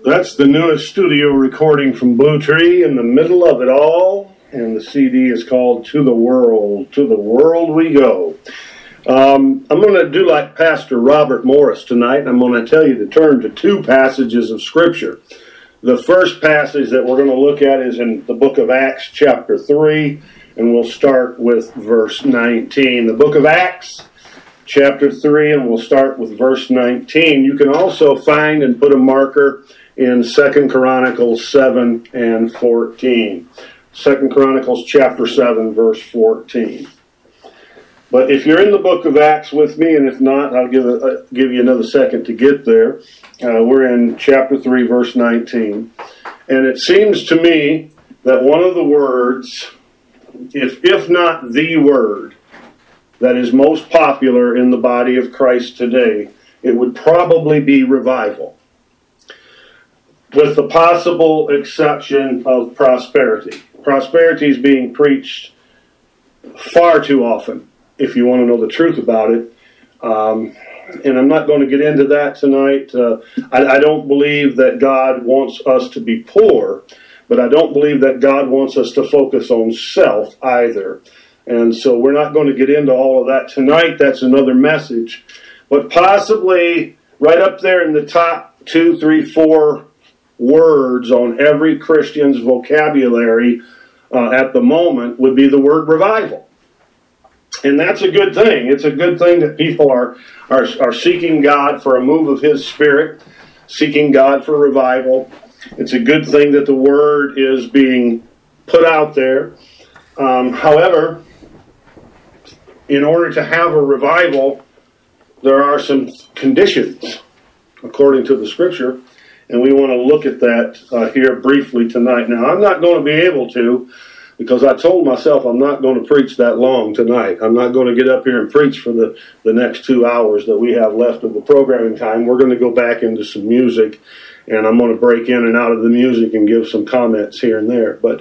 That's the newest studio recording from Blue Tree in the middle of it all. And the CD is called To the World We Go. I'm going to do like Pastor Robert Morris tonight. I'm going to tell you to turn to two passages of Scripture. The first passage that we're going to look at is in the book of Acts, chapter 3, and we'll start with verse 19. The book of Acts, chapter 3, and we'll start with verse 19. You can also find and put a marker in 2 Chronicles 7 and 14. 2 Chronicles chapter 7, verse 14. But if you're in the book of Acts with me, and if not, I'll give you another second to get there. We're in chapter 3, verse 19. And it seems to me that one of the words, if not the word, that is most popular in the body of Christ today, it would probably be revival, with the possible exception of prosperity. Prosperity is being preached far too often, if you want to know the truth about it. And I'm not going to get into that tonight. I don't believe that God wants us to be poor, but I don't believe that God wants us to focus on self either. And so we're not going to get into all of that tonight. That's another message. But possibly right up there in the top 2, 3, 4 words on every Christian's vocabulary at the moment would be the word revival. And that's a good thing. It's a good thing that people are seeking God for a move of His Spirit, seeking God for revival. It's a good thing that the word is being put out there. However, in order to have a revival, there are some conditions, according to the Scripture. And we want to look at that here briefly tonight. Now, I'm not going to be able to, because I told myself I'm not going to preach that long tonight. I'm not going to get up here and preach for the next 2 hours that we have left of the programming time. We're going to go back into some music, and I'm going to break in and out of the music and give some comments here and there. But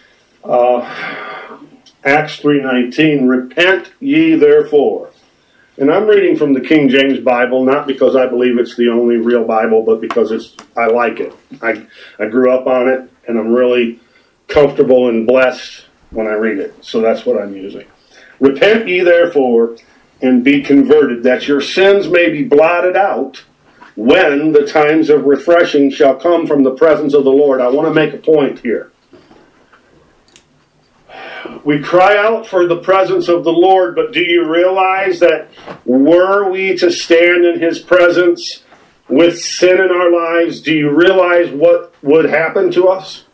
Acts 3:19, repent ye therefore. And I'm reading from the King James Bible, not because I believe it's the only real Bible, but because I like it. I grew up on it, and I'm really comfortable and blessed when I read it. So that's what I'm using. Repent ye therefore, and be converted, that your sins may be blotted out, when the times of refreshing shall come from the presence of the Lord. I want to make a point here. We cry out for the presence of the Lord, but do you realize that were we to stand in His presence with sin in our lives, do you realize what would happen to us?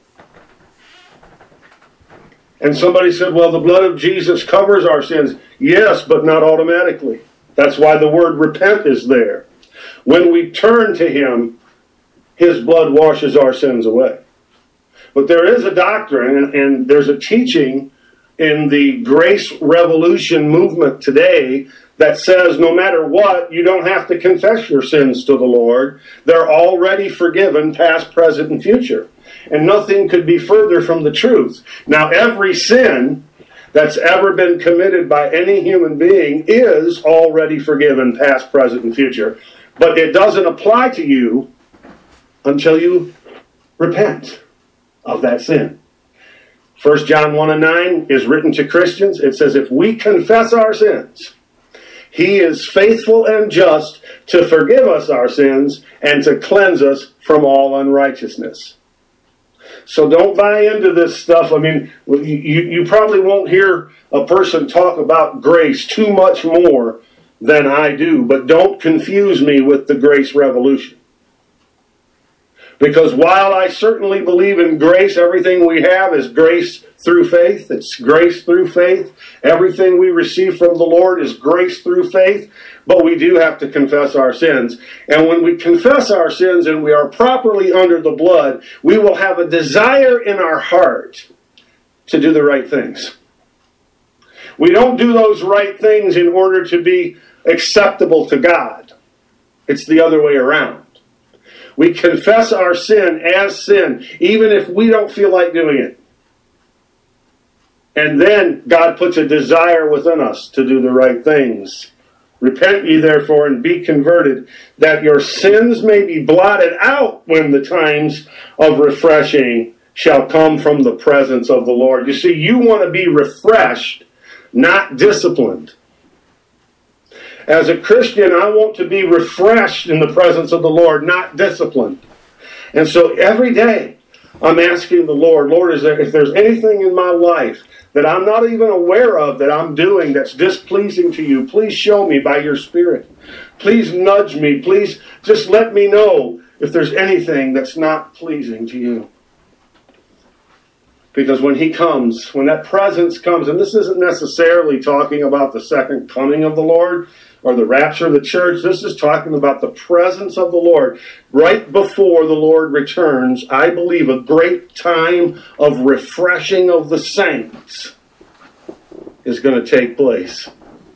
And somebody said, well, the blood of Jesus covers our sins. Yes, but not automatically. That's why the word repent is there. When we turn to Him, His blood washes our sins away. But there is a doctrine and there's a teaching in the Grace Revolution movement today that says no matter what, you don't have to confess your sins to the Lord. They're already forgiven, past, present, and future. And nothing could be further from the truth. Now, every sin that's ever been committed by any human being is already forgiven, past, present, and future. But it doesn't apply to you until you repent of that sin. 1 John 1 and 9 is written to Christians. It says, if we confess our sins, He is faithful and just to forgive us our sins and to cleanse us from all unrighteousness. So don't buy into this stuff. I mean, you probably won't hear a person talk about grace too much more than I do, but don't confuse me with the grace revolution. Because while I certainly believe in grace, everything we have is grace through faith. It's grace through faith. Everything we receive from the Lord is grace through faith. But we do have to confess our sins. And when we confess our sins and we are properly under the blood, we will have a desire in our heart to do the right things. We don't do those right things in order to be acceptable to God. It's the other way around. We confess our sin as sin, even if we don't feel like doing it. And then God puts a desire within us to do the right things Repent ye therefore and be converted, that your sins may be blotted out when the times of refreshing shall come from the presence of the Lord. You see, you want to be refreshed, not disciplined. As a Christian, I want to be refreshed in the presence of the Lord, not disciplined. And so every day, I'm asking the Lord, if there's anything in my life that I'm not even aware of that I'm doing that's displeasing to you, please show me by your Spirit. Please nudge me. Please just let me know if there's anything that's not pleasing to you. Because when He comes, when that presence comes, and this isn't necessarily talking about the second coming of the Lord or the rapture of the church, this is talking about the presence of the Lord. Right before the Lord returns, I believe a great time of refreshing of the saints is going to take place.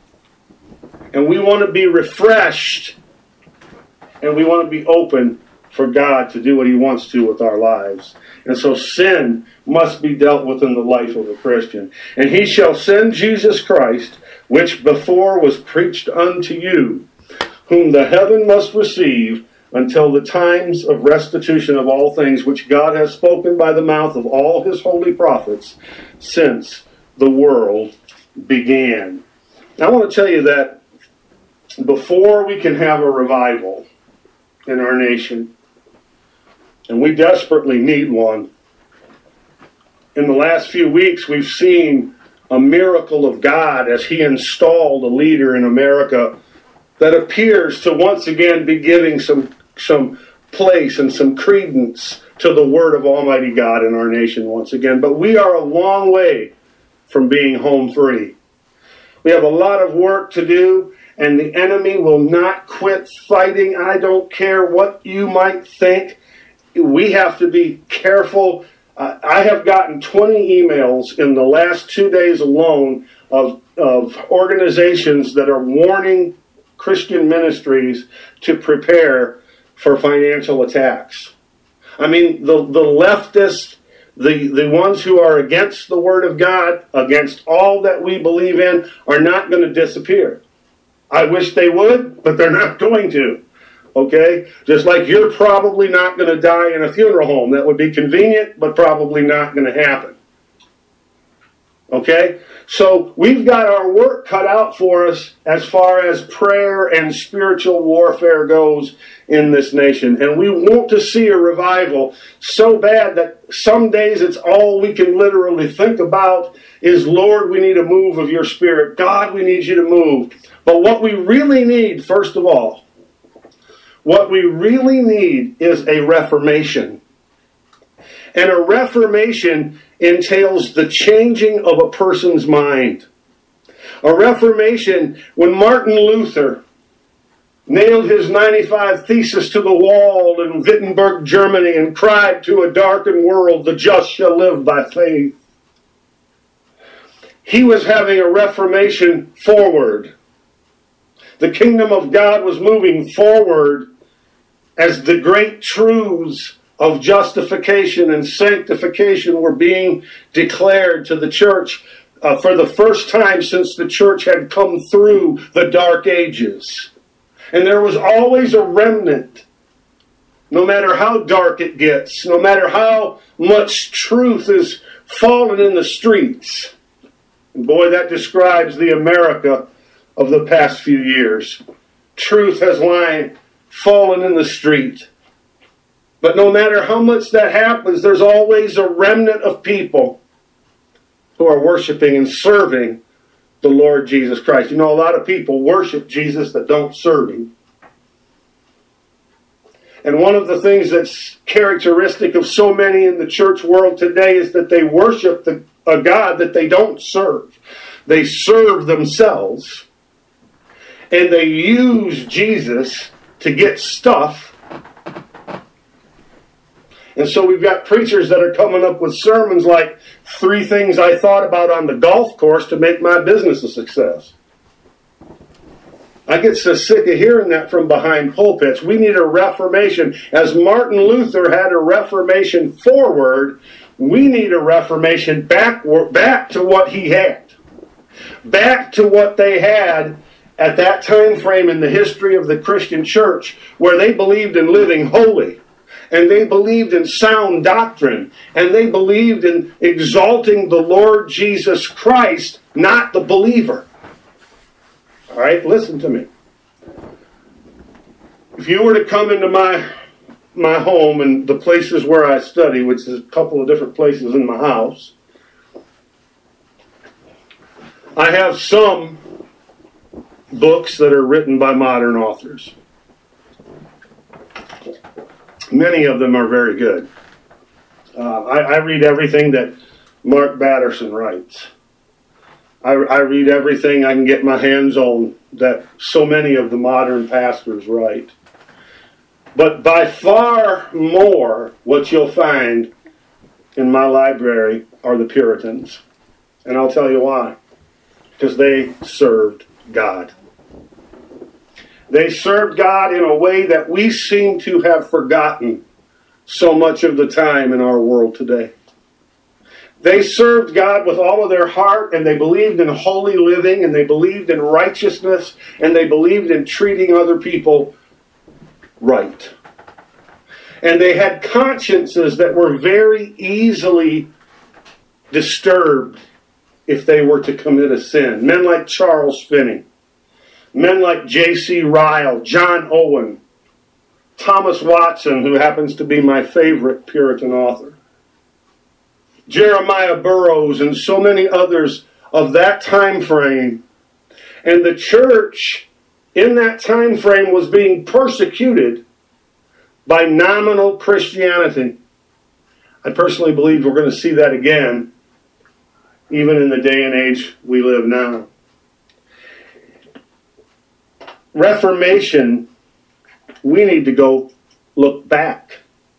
And we want to be refreshed, and we want to be open for God to do what He wants to with our lives. And so sin must be dealt with in the life of a Christian. And He shall send Jesus Christ, which before was preached unto you, whom the heaven must receive until the times of restitution of all things, which God has spoken by the mouth of all His holy prophets since the world began. I want to tell you that before we can have a revival in our nation, and we desperately need one, in the last few weeks we've seen a miracle of God as He installed a leader in America that appears to once again be giving some place and some credence to the Word of Almighty God in our nation once again. But we are a long way from being home free. We have a lot of work to do, and the enemy will not quit fighting. I don't care what you might think. We have to be careful. I have gotten 20 emails in the last 2 days alone of organizations that are warning Christian ministries to prepare for financial attacks. I mean, the leftists, the ones who are against the Word of God, against all that we believe in, are not going to disappear. I wish they would, but they're not going to. Okay? Just like you're probably not going to die in a funeral home. That would be convenient, but probably not going to happen. Okay? So we've got our work cut out for us as far as prayer and spiritual warfare goes in this nation. And we want to see a revival so bad that some days it's all we can literally think about is, Lord, we need a move of your Spirit. God, we need you to move. But what we really need, first of all, what we really need is a reformation. And a reformation entails the changing of a person's mind. A reformation, when Martin Luther nailed his 95 Thesis to the wall in Wittenberg, Germany, and cried to a darkened world, the just shall live by faith. He was having a reformation forward. The kingdom of God was moving forward as the great truths of justification and sanctification were being declared to the church for the first time since the church had come through the dark ages. And there was always a remnant, no matter how dark it gets, no matter how much truth is fallen in the streets. And boy, that describes the America of the past few years. Truth has fallen in the street. But no matter how much that happens, there's always a remnant of people who are worshiping and serving the Lord Jesus Christ. You know, a lot of people worship Jesus that don't serve Him. And one of the things that's characteristic of so many in the church world today is that they worship a God that they don't serve. They serve themselves. And they use Jesus to get stuff. And so we've got preachers that are coming up with sermons like 3 things I thought about on the golf course to make my business a success. I get so sick of hearing that from behind pulpits. We need a reformation. As Martin Luther had a reformation forward, we need a reformation back to what he had. Back to what they had at that time frame in the history of the Christian church where they believed in living holy, and they believed in sound doctrine, and they believed in exalting the Lord Jesus Christ, not the believer. All right, listen to me. If you were to come into my home and the places where I study, which is a couple of different places in my house, I have some books that are written by modern authors. Many of them are very good. I read everything that Mark Batterson writes. I read everything I can get my hands on that so many of the modern pastors write. But by far more, what you'll find in my library are the Puritans. And I'll tell you why. Because they served God. They served God in a way that we seem to have forgotten so much of the time in our world today. They served God with all of their heart, and they believed in holy living, and they believed in righteousness, and they believed in treating other people right. And they had consciences that were very easily disturbed if they were to commit a sin. Men like Charles Finney, men like J.C. Ryle, John Owen, Thomas Watson, who happens to be my favorite Puritan author, Jeremiah Burroughs, and so many others of that time frame. And the church in that time frame was being persecuted by nominal Christianity. I personally believe we're going to see that again, even in the day and age we live now. Reformation, we need to go look back.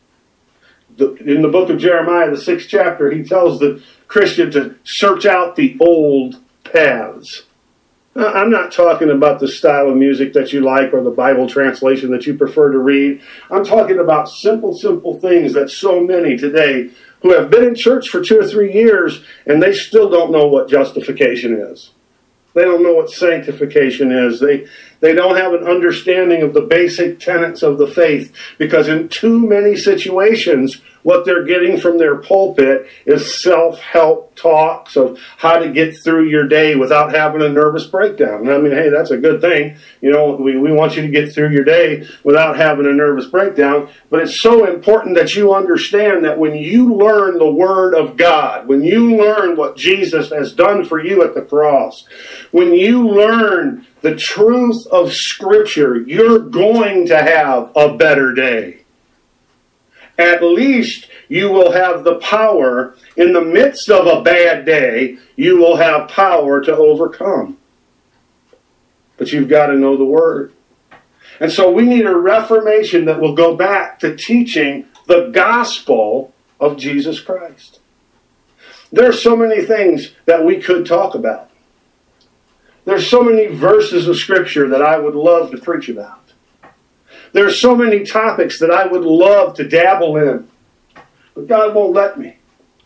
In the book of Jeremiah, the 6th chapter, he tells the Christian to search out the old paths. Now, I'm not talking about the style of music that you like or the Bible translation that you prefer to read. I'm talking about simple things that so many today who have been in church for 2 or 3 years and they still don't know what justification is. They don't know what sanctification is. They don't have an understanding of the basic tenets of the faith, because in too many situations, what they're getting from their pulpit is self-help talks of how to get through your day without having a nervous breakdown. And I mean, hey, that's a good thing. You know, we want you to get through your day without having a nervous breakdown. But it's so important that you understand that when you learn the Word of God, when you learn what Jesus has done for you at the cross, when you learn the truth of Scripture, you're going to have a better day. At least you will have the power, in the midst of a bad day, you will have power to overcome. But you've got to know the Word. And so we need a reformation that will go back to teaching the gospel of Jesus Christ. There are so many things that we could talk about. There's so many verses of Scripture that I would love to preach about. There are so many topics that I would love to dabble in. But God won't let me.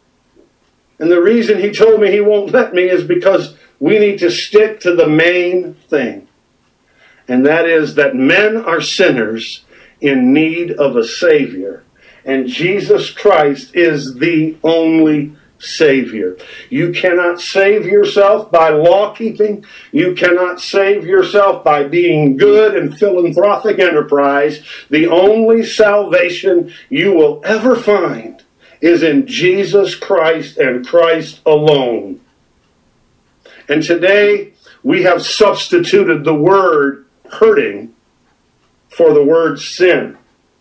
And the reason He told me He won't let me is because we need to stick to the main thing. And that is that men are sinners in need of a Savior. And Jesus Christ is the only Savior. You cannot save yourself by law keeping. You cannot save yourself by being good and philanthropic enterprise. The only salvation you will ever find is in Jesus Christ and Christ alone. And today we have substituted the word hurting for the word sin.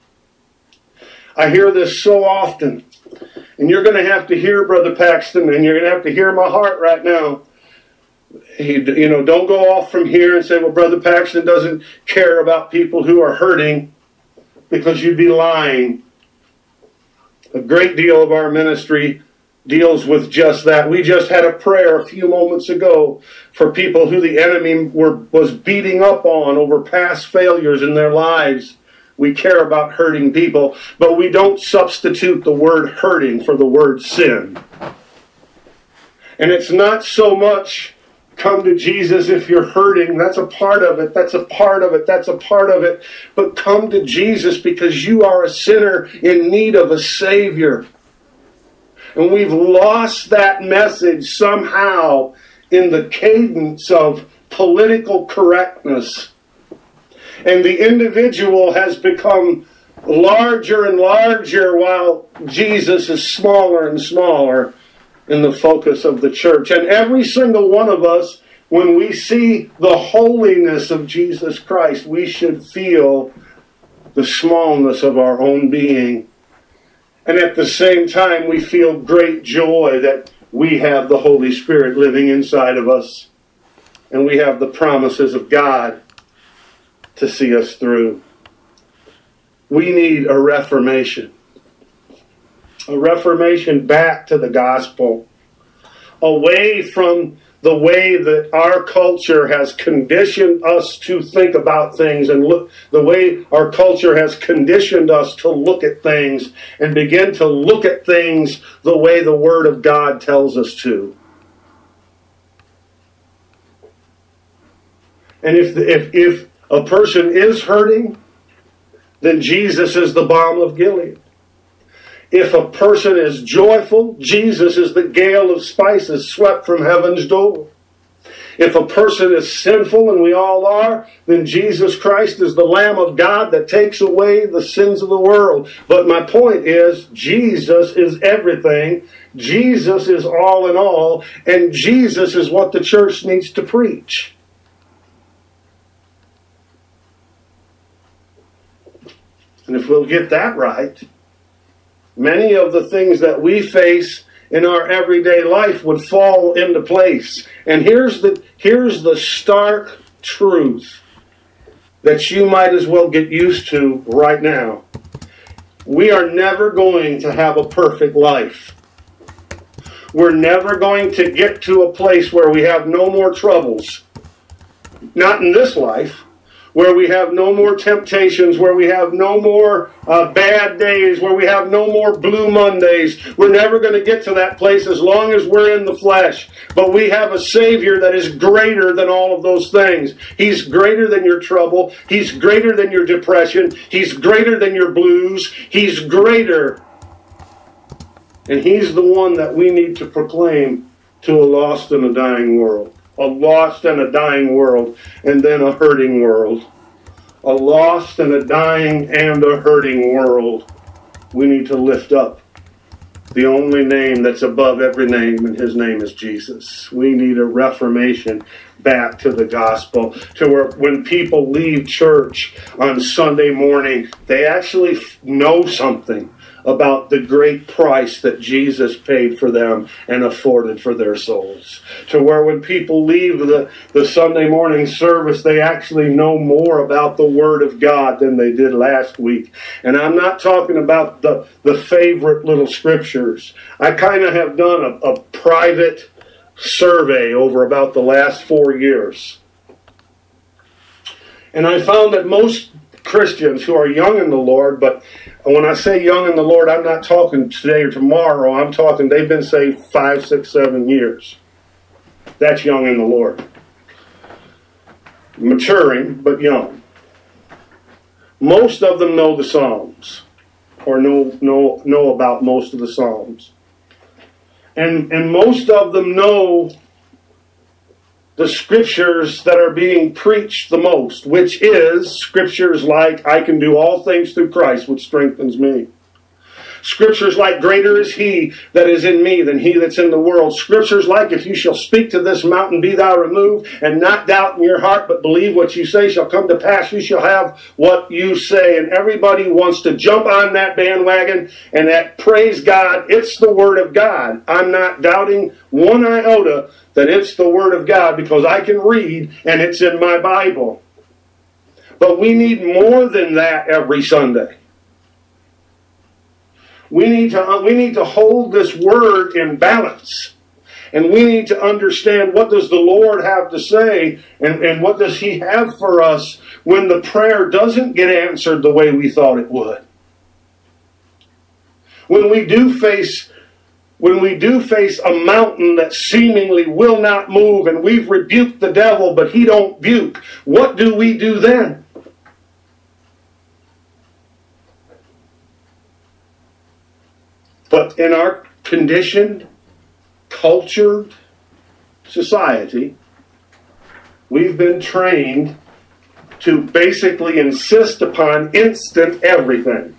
I hear this so often. And you're going to have to hear Brother Paxton, and you're going to have to hear my heart right now. Don't go off from here and say, well, Brother Paxton doesn't care about people who are hurting, because you'd be lying. A great deal of our ministry deals with just that. We just had a prayer a few moments ago for people who the enemy was beating up on over past failures in their lives. We care about hurting people, but we don't substitute the word hurting for the word sin. And it's not so much Come to Jesus if you're hurting. That's a part of it. That's a part of it. That's a part of it. But come to Jesus because you are a sinner in need of a Savior. And we've lost that message somehow in the cadence of political correctness. And the individual has become larger and larger while Jesus is smaller and smaller in the focus of the church. And every single one of us, when we see the holiness of Jesus Christ, we should feel the smallness of our own being. And at the same time, we feel great joy that we have the Holy Spirit living inside of us. And we have the promises of God to see us through. We need a reformation. A reformation back to the gospel. Away from the way that our culture has conditioned us to think about things and look, the way our culture has conditioned us to look at things and begin to look at things the way the Word of God tells us to. And if a person is hurting, then Jesus is the balm of Gilead. If a person is joyful, Jesus is the gale of spices swept from heaven's door. If a person is sinful, and we all are, then Jesus Christ is the Lamb of God that takes away the sins of the world. But my point is, Jesus is everything. Jesus is all in all. And Jesus is what the church needs to preach. And if we'll get that right, many of the things that we face in our everyday life would fall into place. And here's the stark truth that you might as well get used to right now. We are never going to have a perfect life. We're never going to get to a place where we have no more troubles. Not in this life. Where we have no more temptations, where we have no more bad days, where we have no more blue Mondays. We're never going to get to that place as long as we're in the flesh. But we have a Savior that is greater than all of those things. He's greater than your trouble. He's greater than your depression. He's greater than your blues. He's greater. And He's the one that we need to proclaim to a lost and a dying world. A lost and a dying world, and then a hurting world. A lost and a dying and a hurting world. We need to lift up the only name that's above every name, and His name is Jesus. We need a reformation back to the gospel, to where when people leave church on Sunday morning, they actually know something about the great price that Jesus paid for them and afforded for their souls. To where when people leave the Sunday morning service, they actually know more about the Word of God than they did last week. And I'm not talking about the favorite little scriptures. I kind of have done a private survey over about the last 4 years. And I found that most Christians who are young in the Lord, but when I say young in the Lord, I'm not talking today or tomorrow. I'm talking they've been saved 5, 6, 7 years. That's young in the Lord. Maturing, but young. Most of them know the Psalms, or know about most of the Psalms. And most of them know the scriptures that are being preached the most, which is scriptures like, I can do all things through Christ, which strengthens me. Scriptures like, greater is He that is in me than he that's in the world. Scriptures like, if you shall speak to this mountain, be thou removed, and not doubt in your heart, but believe what you say shall come to pass. You shall have what you say. And everybody wants to jump on that bandwagon, and that, praise God, it's the Word of God. I'm not doubting one iota that it's the Word of God, because I can read, and it's in my Bible. But we need more than that every Sunday. We need to hold this Word in balance. And we need to understand, what does the Lord have to say, and what does He have for us when the prayer doesn't get answered the way we thought it would. When we do face when we do face a mountain that seemingly will not move, and we've rebuked the devil, but he don't buke, what do we do then? But in our conditioned, cultured society, we've been trained to basically insist upon instant everything.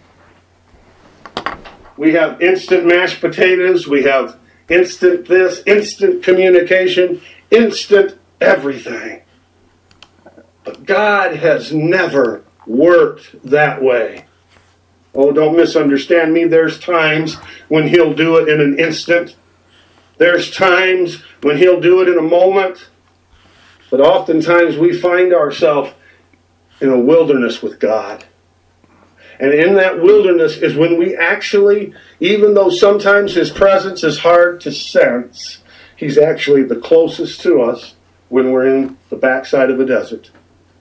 We have instant mashed potatoes, we have instant this, instant communication, instant everything. But God has never worked that way. Oh, don't misunderstand me. There's times when He'll do it in an instant. There's times when He'll do it in a moment. But oftentimes we find ourselves in a wilderness with God. And in that wilderness is when we actually, even though sometimes His presence is hard to sense, He's actually the closest to us when we're in the backside of a desert.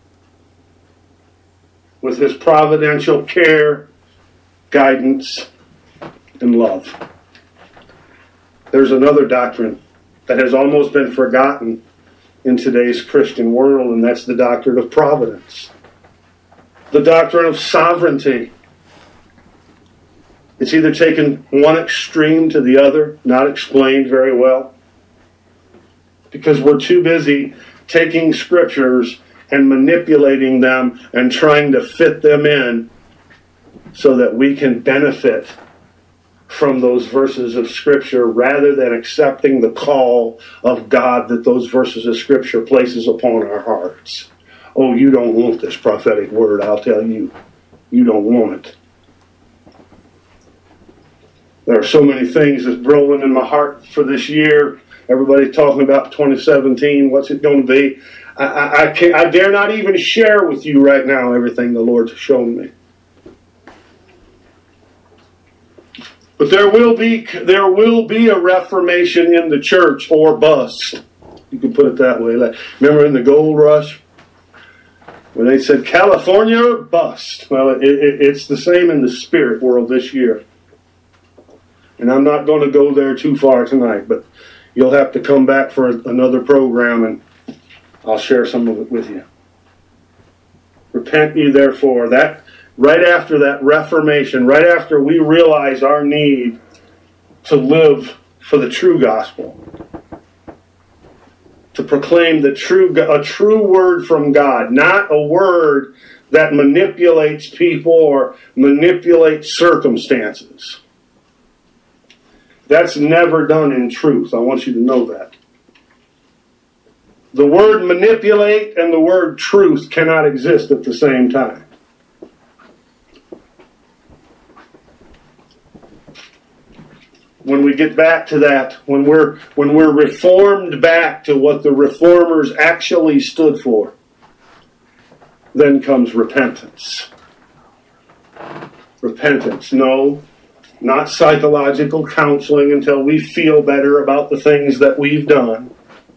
With His providential care, guidance, and love. There's another doctrine that has almost been forgotten in today's Christian world, and that's the doctrine of providence. The doctrine of sovereignty. It's either taken one extreme to the other, not explained very well, because we're too busy taking scriptures and manipulating them and trying to fit them in so that we can benefit from those verses of Scripture rather than accepting the call of God that those verses of Scripture places upon our hearts. Oh, you don't want this prophetic word, I'll tell you. You don't want it. There are so many things that's brewing in my heart for this year. Everybody's talking about 2017. What's it going to be? I dare not even share with you right now everything the Lord's shown me. But there will be a reformation in the church, or bust. You can put it that way. Remember in the gold rush, when they said California or bust? Well, it's the same in the spirit world this year. And I'm not going to go there too far tonight, but you'll have to come back for another program and I'll share some of it with you. Repent ye therefore. That right after that reformation, right after we realize our need to live for the true gospel, to proclaim a true word from God, not a word that manipulates people or manipulates circumstances. That's never done in truth. I want you to know that. The word manipulate and the word truth cannot exist at the same time. When we get back to that, when we're reformed back to what the reformers actually stood for, then comes repentance. Repentance, no, not psychological counseling until we feel better about the things that we've done.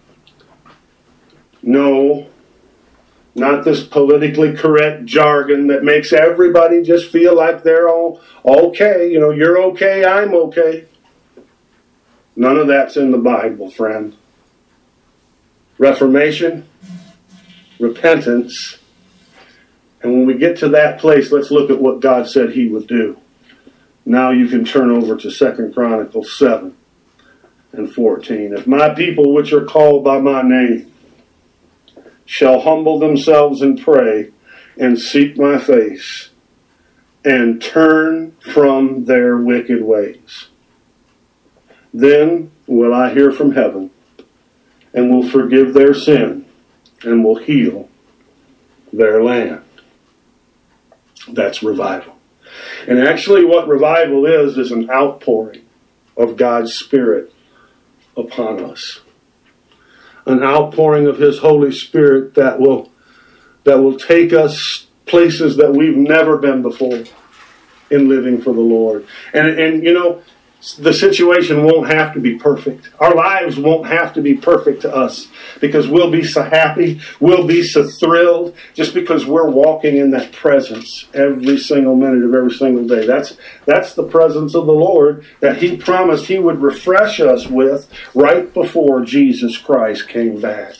No, not this politically correct jargon that makes everybody just feel like they're all okay. You know, you're okay, I'm okay. None of that's in the Bible, friend. Reformation, repentance, and when we get to that place, let's look at what God said He would do. Now you can turn over to 2 Chronicles 7 and 14. If my people which are called by my name shall humble themselves and pray and seek my face and turn from their wicked ways, then will I hear from heaven and will forgive their sin and will heal their land. That's revival. And actually what revival is an outpouring of God's Spirit upon us. An outpouring of His Holy Spirit that will take us places that we've never been before in living for the Lord. And you know, The situation won't have to be perfect. Our lives won't have to be perfect to us because we'll be so happy, we'll be so thrilled just because we're walking in that presence every single minute of every single day. That's the presence of the Lord that He promised He would refresh us with right before Jesus Christ came back.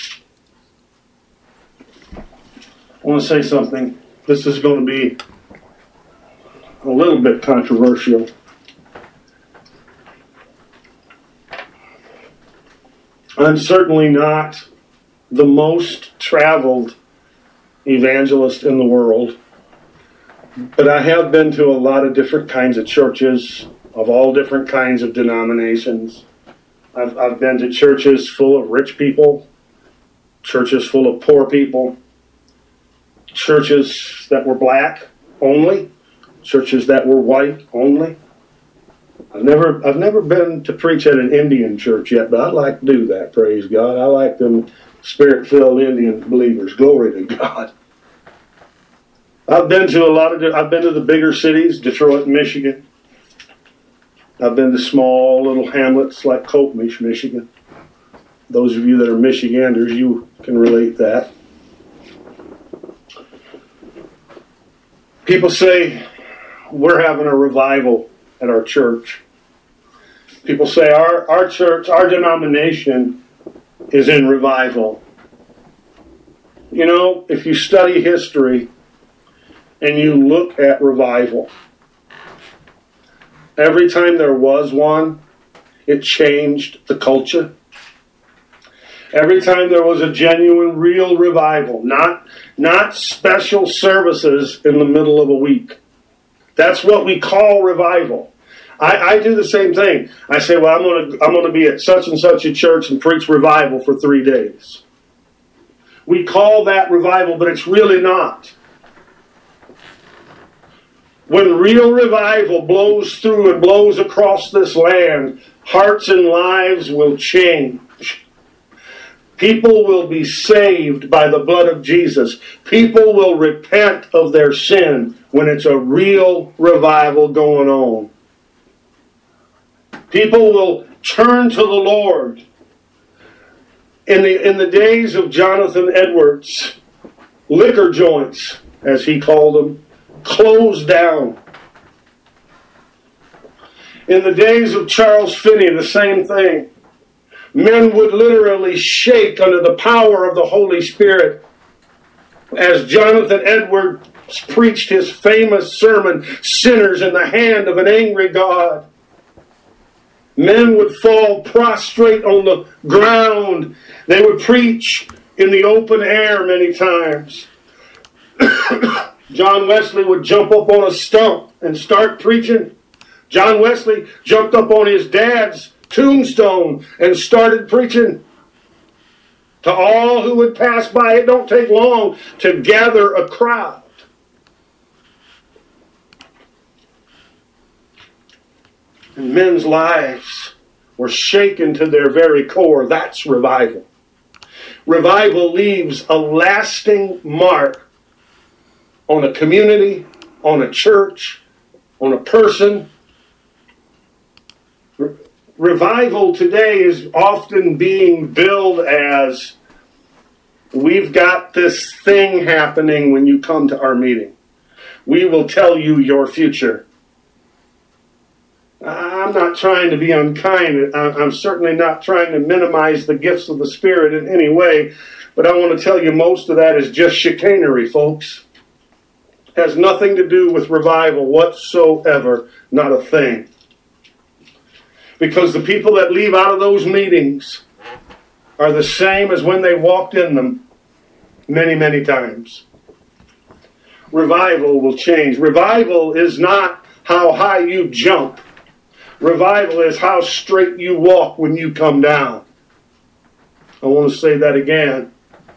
I want to say something. This is going to be a little bit controversial. I'm certainly not the most traveled evangelist in the world, but I have been to a lot of different kinds of churches of all different kinds of denominations. I've been to churches full of rich people, churches full of poor people, churches that were black only, churches that were white only. I've never been to preach at an Indian church yet, but I'd like to do that, praise God. I like them Spirit-filled Indian believers. Glory to God. I've been to the bigger cities, Detroit, Michigan. I've been to small little hamlets like Coatmish, Michigan. Those of you that are Michiganders, you can relate that. People say we're having a revival at our church. People say our church, our denomination is in revival. You know, if you study history and you look at revival, every time there was one, it changed the culture. Every time there was a genuine, real revival, not special services in the middle of a week. That's what we call revival. I do the same thing. I say, well, I'm going to be at such and such a church and preach revival for 3 days. We call that revival, but it's really not. When real revival blows through and blows across this land, hearts and lives will change. People will be saved by the blood of Jesus. People will repent of their sin when it's a real revival going on. People will turn to the Lord. In the days of Jonathan Edwards, liquor joints, as he called them, closed down. In the days of Charles Finney, the same thing. Men would literally shake under the power of the Holy Spirit as Jonathan Edwards preached his famous sermon, Sinners in the Hand of an Angry God. Men would fall prostrate on the ground. They would preach in the open air many times. John Wesley would jump up on a stump and start preaching. John Wesley jumped up on his dad's tombstone and started preaching. To all who would pass by, it don't take long to gather a crowd. And men's lives were shaken to their very core. That's revival. Revival leaves a lasting mark on a community, on a church, on a person. Revival today is often being billed as, we've got this thing happening when you come to our meeting. We will tell you your future. I'm not trying to be unkind. I'm certainly not trying to minimize the gifts of the Spirit in any way. But I want to tell you, most of that is just chicanery, folks. It has nothing to do with revival whatsoever. Not a thing. Because the people that leave out of those meetings are the same as when they walked in them many, many times. Revival will change. Revival is not how high you jump. Revival is how straight you walk when you come down. I want to say that again.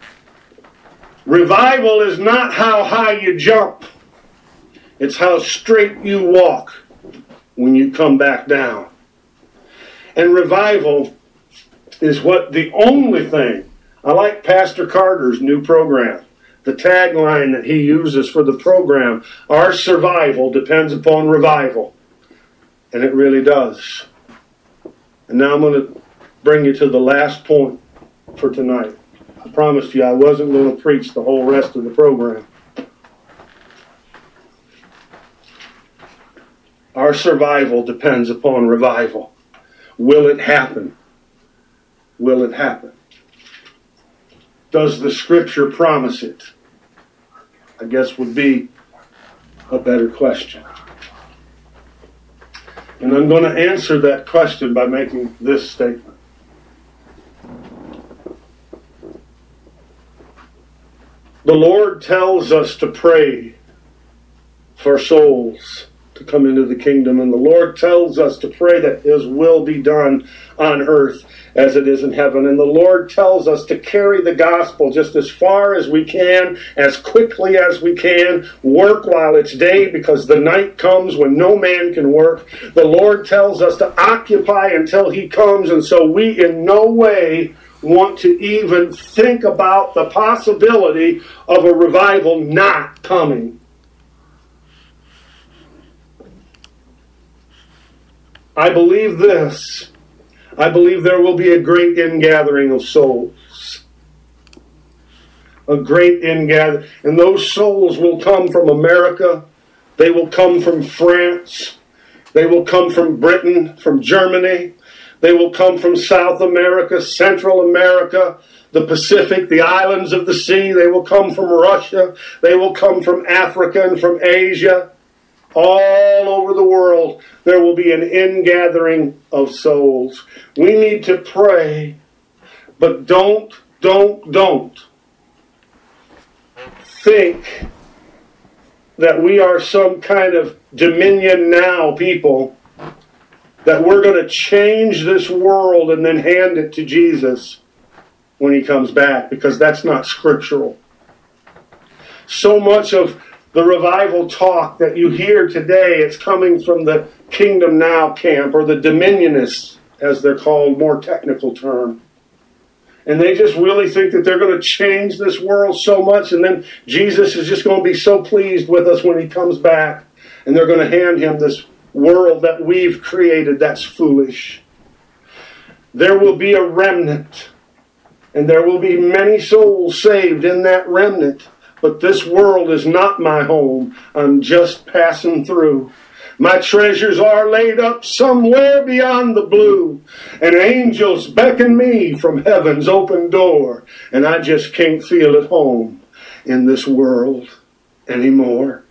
Revival is not how high you jump. It's how straight you walk when you come back down. And revival is the only thing. I like Pastor Carter's new program. The tagline that he uses for the program, our survival depends upon revival. And it really does. And now I'm going to bring you to the last point for tonight. I promised you I wasn't going to preach the whole rest of the program. Our survival depends upon revival. Will it happen? Will it happen? Does the Scripture promise it? I guess would be a better question. And I'm going to answer that question by making this statement. The Lord tells us to pray for souls to come into the kingdom. And the Lord tells us to pray that His will be done on earth as it is in heaven. And the Lord tells us to carry the gospel just as far as we can, as quickly as we can, work while it's day because the night comes when no man can work. The Lord tells us to occupy until He comes, and so we in no way want to even think about the possibility of a revival not coming. I believe this. I believe there will be a great ingathering of souls. A great ingathering. And those souls will come from America. They will come from France. They will come from Britain, from Germany. They will come from South America, Central America, the Pacific, the islands of the sea. They will come from Russia. They will come from Africa and from Asia. All over the world, there will be an ingathering of souls. We need to pray, but don't think that we are some kind of dominion now people, that we're going to change this world and then hand it to Jesus when He comes back, because that's not scriptural. So much of the revival talk that you hear today, it's coming from the Kingdom Now camp, or the Dominionists, as they're called, more technical term. And they just really think that they're going to change this world so much, and then Jesus is just going to be so pleased with us when He comes back, and they're going to hand Him this world that we've created that's foolish. There will be a remnant, and there will be many souls saved in that remnant. But this world is not my home. I'm just passing through. My treasures are laid up somewhere beyond the blue. And angels beckon me from heaven's open door. And I just can't feel at home in this world anymore.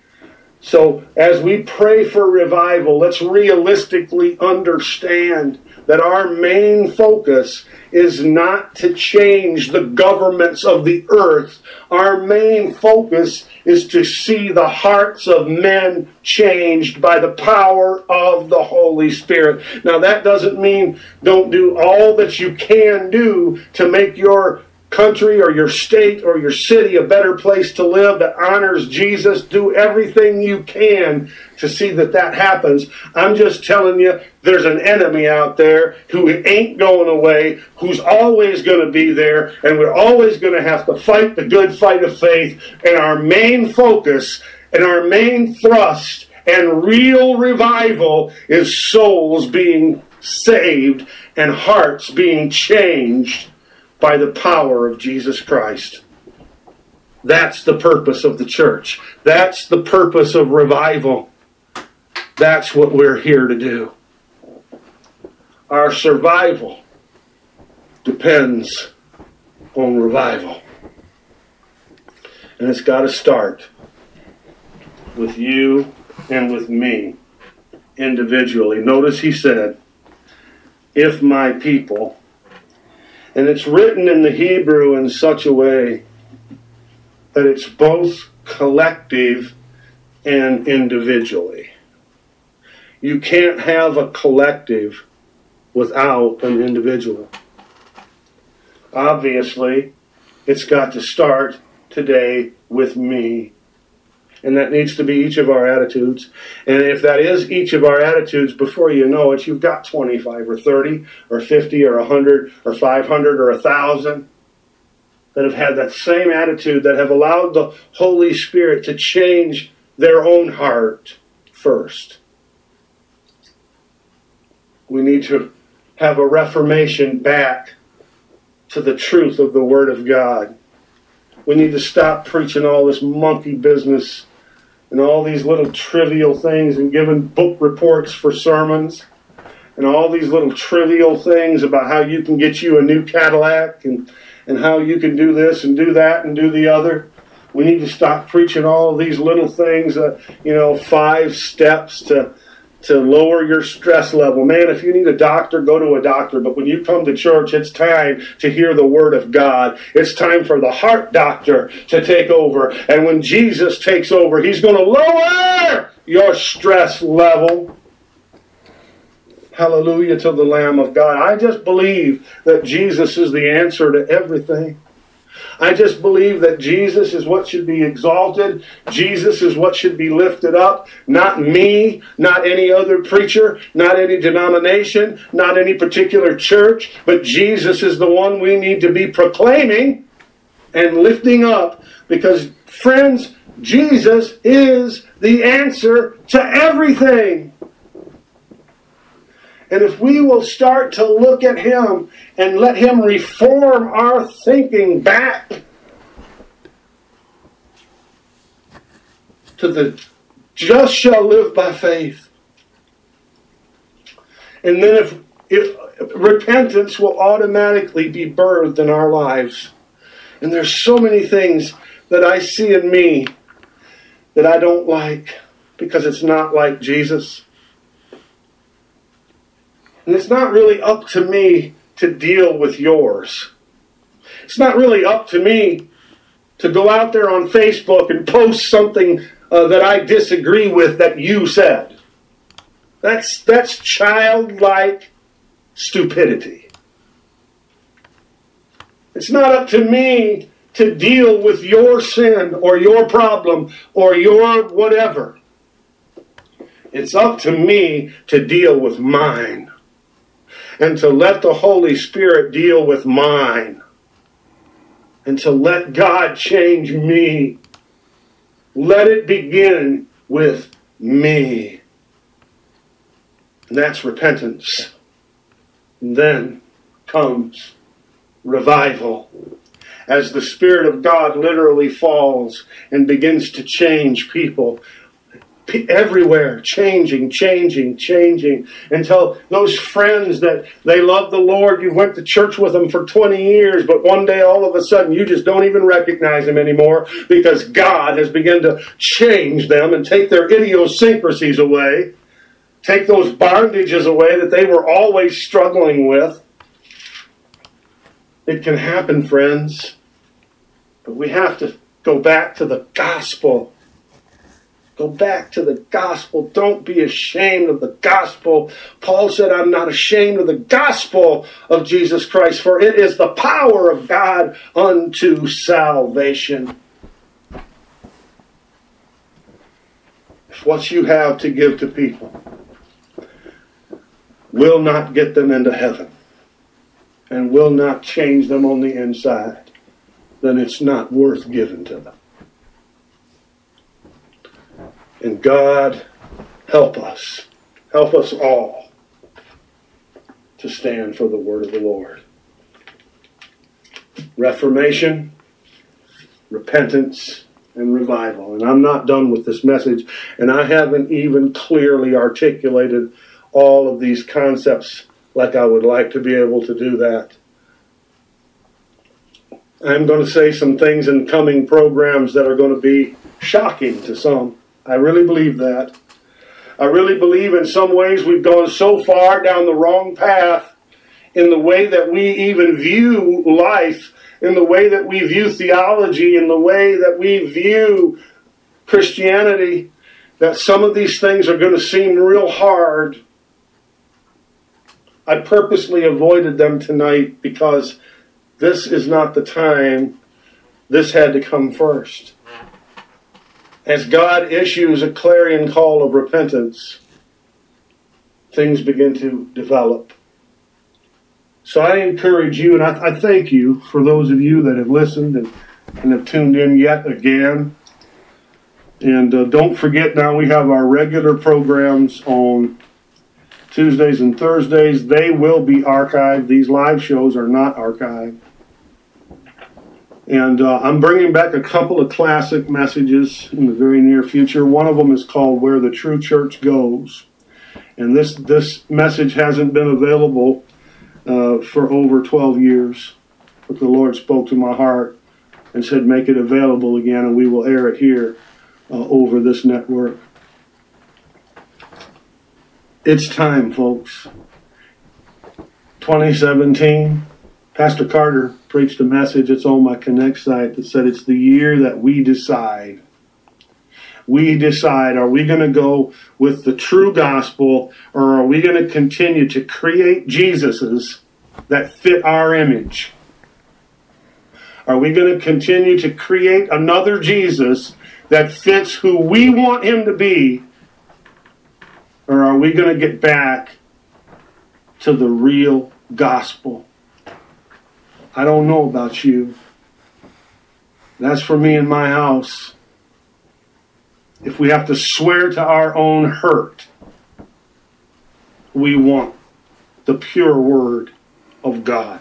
So as we pray for revival, let's realistically understand that our main focus is not to change the governments of the earth. Our main focus is to see the hearts of men changed by the power of the Holy Spirit. Now that doesn't mean don't do all that you can do to make your country or your state or your city a better place to live that honors Jesus. Do everything you can to see that that happens. I'm just telling you, there's an enemy out there who ain't going away, who's always going to be there, and we're always going to have to fight the good fight of faith. And our main focus and our main thrust and real revival is souls being saved and hearts being changed by the power of Jesus Christ. That's the purpose of the church. That's the purpose of revival. That's what we're here to do. Our survival depends on revival. And it's got to start with you and with me individually. Notice He said, if my people. And it's written in the Hebrew in such a way that it's both collective and individually. You can't have a collective without an individual. Obviously, it's got to start today with me. And that needs to be each of our attitudes. And if that is each of our attitudes, before you know it, you've got 25 or 30 or 50 or 100 or 500 or 1,000 that have had that same attitude, that have allowed the Holy Spirit to change their own heart first. We need to have a reformation back to the truth of the Word of God. We need to stop preaching all this monkey business and all these little trivial things and giving book reports for sermons and all these little trivial things about how you can get you a new Cadillac and how you can do this and do that and do the other. We need to stop preaching all of these little things, 5 steps to lower your stress level. Man, if you need a doctor, go to a doctor. But when you come to church, it's time to hear the Word of God. It's time for the heart doctor to take over. And when Jesus takes over, He's going to lower your stress level. Hallelujah to the Lamb of God. I just believe that Jesus is the answer to everything. I just believe that Jesus is what should be exalted. Jesus is what should be lifted up. Not me, not any other preacher, not any denomination, not any particular church, but Jesus is the one we need to be proclaiming and lifting up. Because, friends, Jesus is the answer to everything. And if we will start to look at Him and let Him reform our thinking back to the just shall live by faith. And then if repentance will automatically be birthed in our lives. And there's so many things that I see in me that I don't like because it's not like Jesus. And it's not really up to me to deal with yours. It's not really up to me to go out there on Facebook and post something that I disagree with that you said. That's childlike stupidity. It's not up to me to deal with your sin or your problem or your whatever. It's up to me to deal with mine. And to let the Holy Spirit deal with mine. And to let God change me. Let it begin with me. And that's repentance. And then comes revival. As the Spirit of God literally falls and begins to change people. Everywhere, changing, until those friends that they love the Lord, you went to church with them for 20 years, but one day all of a sudden you just don't even recognize them anymore because God has begun to change them and take their idiosyncrasies away, take those bondages away that they were always struggling with. It can happen, friends, but we have to go back to the gospel. Go back to the gospel. Don't be ashamed of the gospel. Paul said, I'm not ashamed of the gospel of Jesus Christ, for it is the power of God unto salvation. If what you have to give to people will not get them into heaven and will not change them on the inside, then it's not worth giving to them. And God, help us all to stand for the word of the Lord. Reformation, repentance, and revival. And I'm not done with this message, and I haven't even clearly articulated all of these concepts like I would like to be able to do that. I'm going to say some things in coming programs that are going to be shocking to some. I really believe that. I really believe in some ways we've gone so far down the wrong path in the way that we even view life, in the way that we view theology, in the way that we view Christianity, that some of these things are going to seem real hard. I purposely avoided them tonight because this is not the time. This had to come first. As God issues a clarion call of repentance, things begin to develop. So I encourage you, and I thank you for those of you that have listened and have tuned in yet again. And don't forget, now we have our regular programs on Tuesdays and Thursdays. They will be archived. These live shows are not archived. And I'm bringing back a couple of classic messages in the very near future. One of them is called Where the True Church Goes. And this message hasn't been available for over 12 years. But the Lord spoke to my heart and said, make it available again, and we will air it here over this network. It's time, folks. 2017, Pastor Carter preached a message that's on my Connect site that said it's the year that we decide. We decide, are we going to go with the true gospel, or are we going to continue to create Jesuses that fit our image? Are we going to continue to create another Jesus that fits who we want him to be? Or are we going to get back to the real gospel? I don't know about you. That's for me and my house. If we have to swear to our own hurt, we want the pure word of God.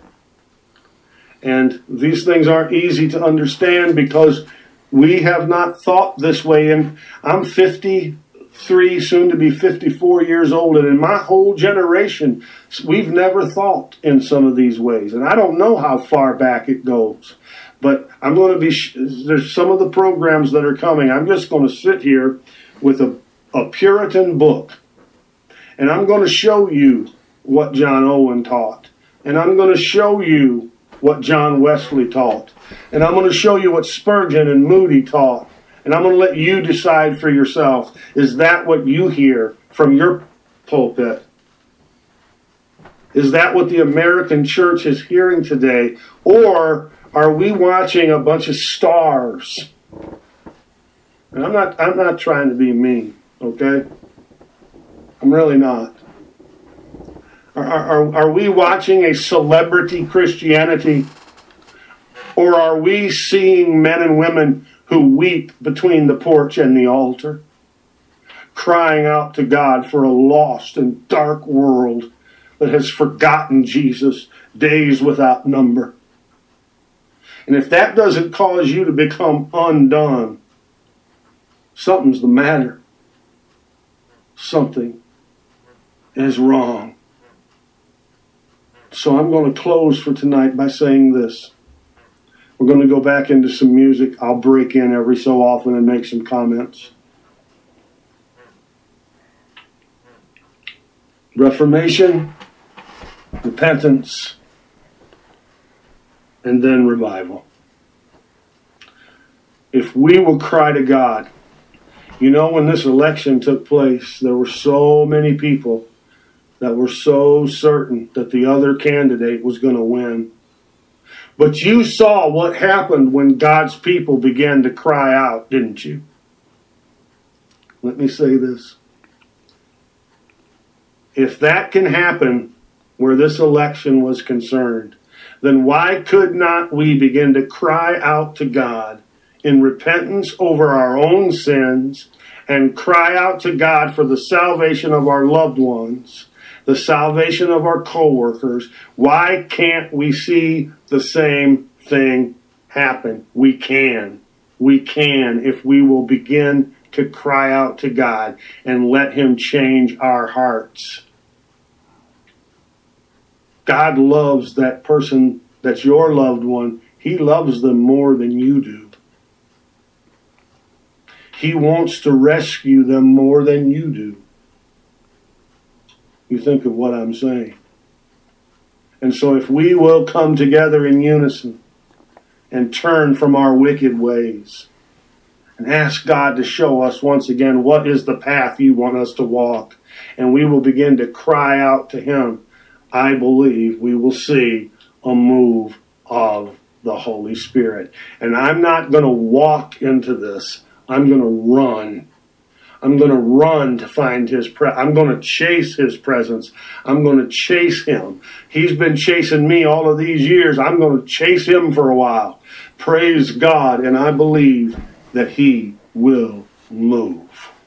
And these things aren't easy to understand because we have not thought this way. And I'm 53, soon to be 54 years old. And in my whole generation, we've never thought in some of these ways. And I don't know how far back it goes. But I'm going to be, there's some of the programs that are coming. I'm just going to sit here with a Puritan book. And I'm going to show you what John Owen taught. And I'm going to show you what John Wesley taught. And I'm going to show you what Spurgeon and Moody taught. And I'm going to let you decide for yourself. Is that what you hear from your pulpit? Is that what the American church is hearing today? Or are we watching a bunch of stars? And I'm not trying to be mean, okay? I'm really not. Are we watching a celebrity Christianity? Or are we seeing men and women who weep between the porch and the altar, crying out to God for a lost and dark world that has forgotten Jesus days without number? And if that doesn't cause you to become undone, something's the matter. Something is wrong. So I'm going to close for tonight by saying this. We're going to go back into some music. I'll break in every so often and make some comments. Reformation, repentance, and then revival. If we will cry to God, you know, when this election took place, there were so many people that were so certain that the other candidate was going to win. But you saw what happened when God's people began to cry out, didn't you? Let me say this. If that can happen where this election was concerned, then why could not we begin to cry out to God in repentance over our own sins and cry out to God for the salvation of our loved ones, the salvation of our co-workers? Why can't we see the same thing happen? We can. We can if we will begin to cry out to God and let him change our hearts. God loves that person that's your loved one. He loves them more than you do. He wants to rescue them more than you do. You think of what I'm saying. And so if we will come together in unison and turn from our wicked ways and ask God to show us once again what is the path you want us to walk, and we will begin to cry out to him, I believe we will see a move of the Holy Spirit. And I'm not going to walk into this. I'm going to run. I'm going to run to find his presence. I'm going to chase his presence. I'm going to chase him. He's been chasing me all of these years. I'm going to chase him for a while. Praise God. And I believe that he will move.